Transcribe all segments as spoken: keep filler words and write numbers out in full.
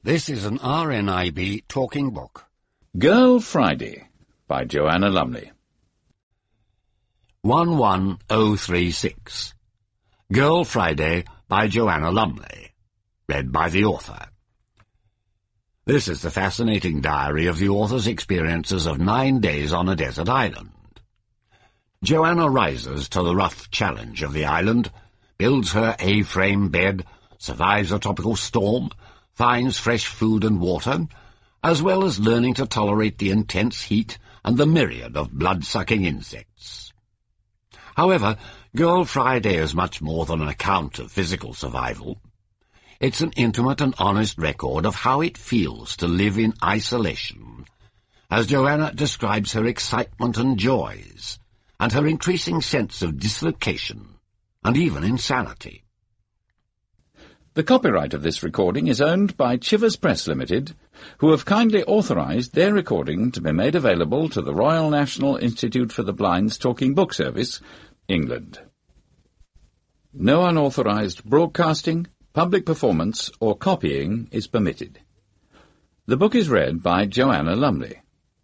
This is an R N I B talking book. Girl Friday by Joanna Lumley. one one oh three six. Girl Friday by Joanna Lumley. Read by the author. This is the fascinating diary of the author's experiences of nine days on a desert island. Joanna rises to the rough challenge of the island, builds her A-frame bed, survives a tropical storm, finds fresh food and water, as well as learning to tolerate the intense heat and the myriad of blood-sucking insects. However, Girl Friday is much more than an account of physical survival. It's an intimate and honest record of how it feels to live in isolation, as Joanna describes her excitement and joys, and her increasing sense of dislocation, and even insanity. The copyright of this recording is owned by Chivers Press Limited, who have kindly authorised their recording to be made available to the Royal National Institute for the Blind's Talking Book Service, England. No unauthorised broadcasting, public performance or copying is permitted. The book is read by Joanna Lumley.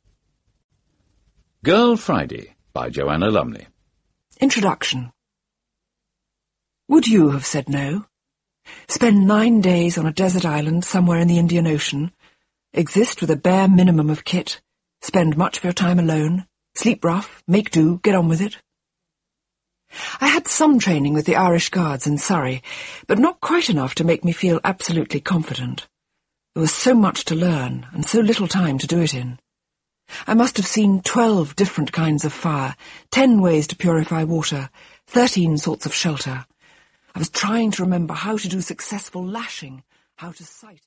Girl Friday by Joanna Lumley. Introduction. Would you have said no? Spend nine days on a desert island somewhere in the Indian Ocean, exist with a bare minimum of kit, spend much of your time alone, sleep rough, make do, get on with it? I had some training with the Irish Guards in Surrey, but not quite enough to make me feel absolutely confident. There was so much to learn, and so little time to do it in. I must have seen twelve different kinds of fire, ten ways to purify water, thirteen sorts of shelter. I was trying to remember how to do successful lashing, how to sight.